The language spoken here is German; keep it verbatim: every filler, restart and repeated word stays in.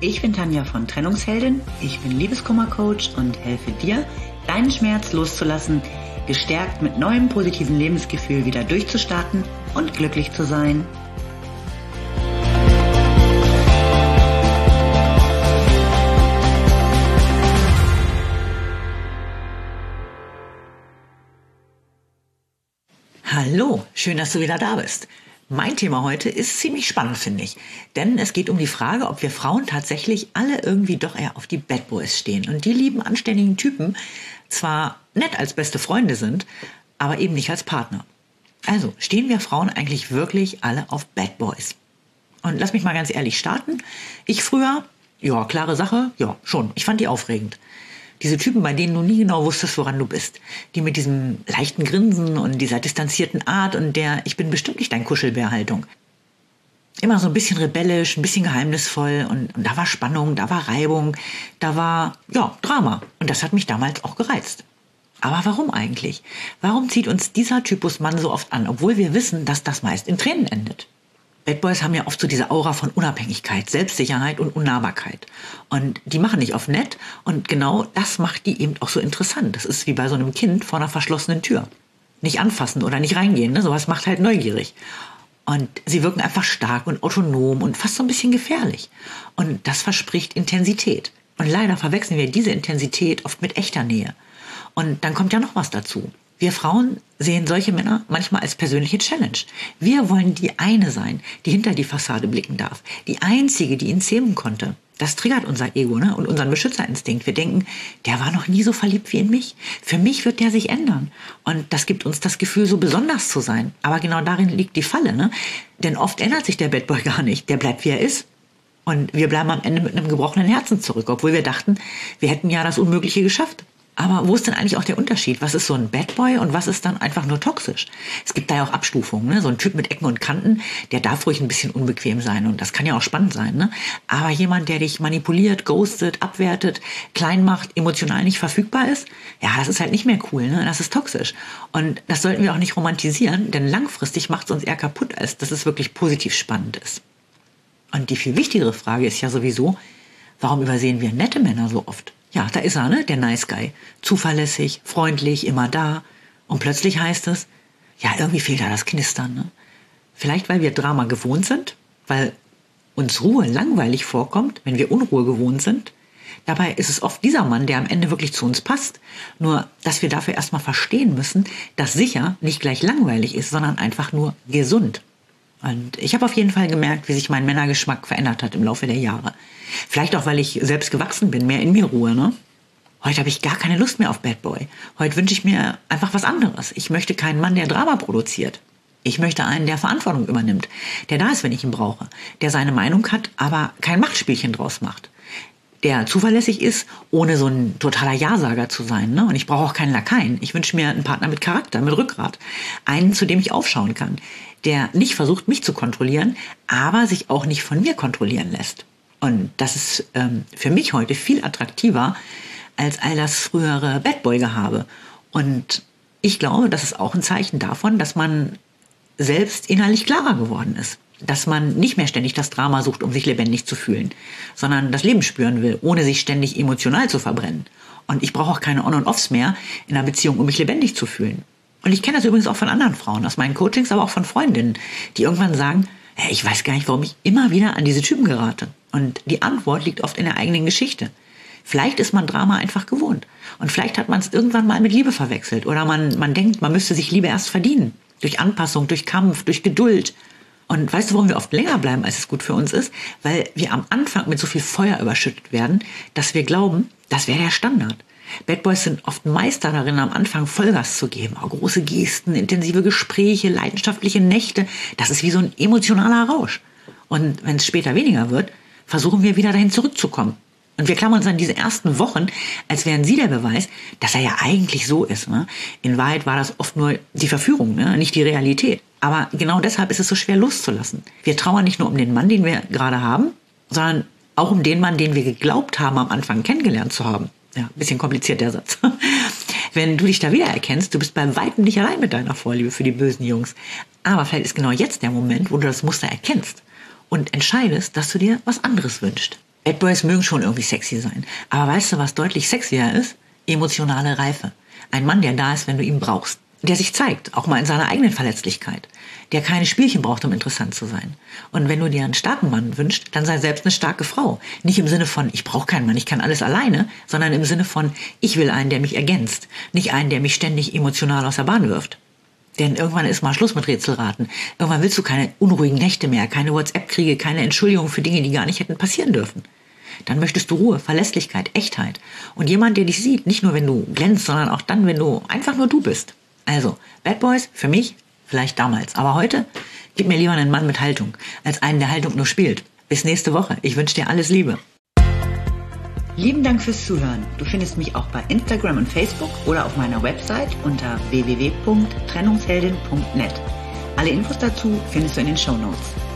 Ich bin Tanja von Trennungsheldin, ich bin Liebeskummer-Coach und helfe dir, deinen Schmerz loszulassen, gestärkt mit neuem positiven Lebensgefühl wieder durchzustarten und glücklich zu sein. Hallo, schön, dass du wieder da bist. Mein Thema heute ist ziemlich spannend, finde ich. Denn es geht um die Frage, ob wir Frauen tatsächlich alle irgendwie doch eher auf die Bad Boys stehen. Und die lieben, anständigen Typen zwar nett als beste Freunde sind, aber eben nicht als Partner. Also, stehen wir Frauen eigentlich wirklich alle auf Bad Boys? Und lass mich mal ganz ehrlich starten. Ich früher, ja, klare Sache, ja, schon. Ich fand die aufregend. Diese Typen, bei denen du nie genau wusstest, woran du bist. Die mit diesem leichten Grinsen und dieser distanzierten Art und der Ich bin bestimmt nicht dein Kuschelbär-Haltung. Immer so ein bisschen rebellisch, ein bisschen geheimnisvoll und, und da war Spannung, da war Reibung, da war, ja, Drama. Und das hat mich damals auch gereizt. Aber warum eigentlich? Warum zieht uns dieser Typus Mann so oft an, obwohl wir wissen, dass das meist in Tränen endet? Bad Boys haben ja oft so diese Aura von Unabhängigkeit, Selbstsicherheit und Unnahbarkeit. Und die machen nicht auf nett und genau das macht die eben auch so interessant. Das ist wie bei so einem Kind vor einer verschlossenen Tür. Nicht anfassen oder nicht reingehen, ne? Sowas macht halt neugierig. Und sie wirken einfach stark und autonom und fast so ein bisschen gefährlich. Und das verspricht Intensität. Und leider verwechseln wir diese Intensität oft mit echter Nähe. Und dann kommt ja noch was dazu. Wir Frauen sehen solche Männer manchmal als persönliche Challenge. Wir wollen die eine sein, die hinter die Fassade blicken darf. Die einzige, die ihn zähmen konnte. Das triggert unser Ego, ne? Und unseren Beschützerinstinkt. Wir denken, der war noch nie so verliebt wie in mich. Für mich wird der sich ändern. Und das gibt uns das Gefühl, so besonders zu sein. Aber genau darin liegt die Falle, ne? Denn oft ändert sich der Bad Boy gar nicht. Der bleibt, wie er ist. Und wir bleiben am Ende mit einem gebrochenen Herzen zurück, obwohl wir dachten, wir hätten ja das Unmögliche geschafft. Aber wo ist denn eigentlich auch der Unterschied? Was ist so ein Bad Boy und was ist dann einfach nur toxisch? Es gibt da ja auch Abstufungen, ne? So ein Typ mit Ecken und Kanten, der darf ruhig ein bisschen unbequem sein und das kann ja auch spannend sein, ne? Aber jemand, der dich manipuliert, ghostet, abwertet, klein macht, emotional nicht verfügbar ist, ja, das ist halt nicht mehr cool, ne? Das ist toxisch. Und das sollten wir auch nicht romantisieren, denn langfristig macht es uns eher kaputt, als dass es wirklich positiv spannend ist. Und die viel wichtigere Frage ist ja sowieso, warum übersehen wir nette Männer so oft? Ja, da ist er, ne? Der Nice Guy. Zuverlässig, freundlich, immer da. Und plötzlich heißt es, ja, irgendwie fehlt da das Knistern, ne? Vielleicht, weil wir Drama gewohnt sind, weil uns Ruhe langweilig vorkommt, wenn wir Unruhe gewohnt sind. Dabei ist es oft dieser Mann, der am Ende wirklich zu uns passt. Nur, dass wir dafür erstmal verstehen müssen, dass sicher nicht gleich langweilig ist, sondern einfach nur gesund. Und ich habe auf jeden Fall gemerkt, wie sich mein Männergeschmack verändert hat im Laufe der Jahre. Vielleicht auch, weil ich selbst gewachsen bin, mehr in mir Ruhe, ne? Heute habe ich gar keine Lust mehr auf Bad Boy. Heute wünsche ich mir einfach was anderes. Ich möchte keinen Mann, der Drama produziert. Ich möchte einen, der Verantwortung übernimmt, der da ist, wenn ich ihn brauche, der seine Meinung hat, aber kein Machtspielchen draus macht. Der zuverlässig ist, ohne so ein totaler Ja-Sager zu sein, ne? Und ich brauche auch keinen Lakaien. Ich wünsche mir einen Partner mit Charakter, mit Rückgrat. Einen, zu dem ich aufschauen kann. Der nicht versucht, mich zu kontrollieren, aber sich auch nicht von mir kontrollieren lässt. Und das ist ähm, für mich heute viel attraktiver als all das frühere Bad Boy-Gehabe. Und ich glaube, das ist auch ein Zeichen davon, dass man selbst innerlich klarer geworden ist. Dass man nicht mehr ständig das Drama sucht, um sich lebendig zu fühlen, sondern das Leben spüren will, ohne sich ständig emotional zu verbrennen. Und ich brauche auch keine On- und Offs mehr in einer Beziehung, um mich lebendig zu fühlen. Und ich kenne das übrigens auch von anderen Frauen, aus meinen Coachings, aber auch von Freundinnen, die irgendwann sagen, hey, ich weiß gar nicht, warum ich immer wieder an diese Typen gerate. Und die Antwort liegt oft in der eigenen Geschichte. Vielleicht ist man Drama einfach gewohnt. Und vielleicht hat man es irgendwann mal mit Liebe verwechselt. Oder man, man denkt, man müsste sich Liebe erst verdienen. Durch Anpassung, durch Kampf, durch Geduld. Und weißt du, warum wir oft länger bleiben, als es gut für uns ist? Weil wir am Anfang mit so viel Feuer überschüttet werden, dass wir glauben, das wäre der Standard. Bad Boys sind oft Meister darin, am Anfang Vollgas zu geben. Auch große Gesten, intensive Gespräche, leidenschaftliche Nächte. Das ist wie so ein emotionaler Rausch. Und wenn es später weniger wird, versuchen wir wieder dahin zurückzukommen. Und wir klammern uns an diese ersten Wochen, als wären sie der Beweis, dass er ja eigentlich so ist, ne? In Wahrheit war das oft nur die Verführung, ne? Nicht die Realität. Aber genau deshalb ist es so schwer loszulassen. Wir trauern nicht nur um den Mann, den wir gerade haben, sondern auch um den Mann, den wir geglaubt haben, am Anfang kennengelernt zu haben. Ja, ein bisschen kompliziert der Satz. Wenn du dich da wiedererkennst, du bist bei weitem nicht allein mit deiner Vorliebe für die bösen Jungs. Aber vielleicht ist genau jetzt der Moment, wo du das Muster erkennst und entscheidest, dass du dir was anderes wünschst. Bad Boys mögen schon irgendwie sexy sein. Aber weißt du, was deutlich sexier ist? Emotionale Reife. Ein Mann, der da ist, wenn du ihn brauchst. Der sich zeigt, auch mal in seiner eigenen Verletzlichkeit. Der keine Spielchen braucht, um interessant zu sein. Und wenn du dir einen starken Mann wünschst, dann sei selbst eine starke Frau. Nicht im Sinne von, ich brauche keinen Mann, ich kann alles alleine, sondern im Sinne von, ich will einen, der mich ergänzt. Nicht einen, der mich ständig emotional aus der Bahn wirft. Denn irgendwann ist mal Schluss mit Rätselraten. Irgendwann willst du keine unruhigen Nächte mehr, keine WhatsApp-Kriege, keine Entschuldigung für Dinge, die gar nicht hätten passieren dürfen. Dann möchtest du Ruhe, Verlässlichkeit, Echtheit. Und jemand, der dich sieht, nicht nur wenn du glänzt, sondern auch dann, wenn du einfach nur du bist. Also, Bad Boys, für mich, vielleicht damals. Aber heute, gib mir lieber einen Mann mit Haltung, als einen, der Haltung nur spielt. Bis nächste Woche. Ich wünsche dir alles Liebe. Lieben Dank fürs Zuhören. Du findest mich auch bei Instagram und Facebook oder auf meiner Website unter w w w punkt trennungsheldin punkt net. Alle Infos dazu findest du in den Shownotes.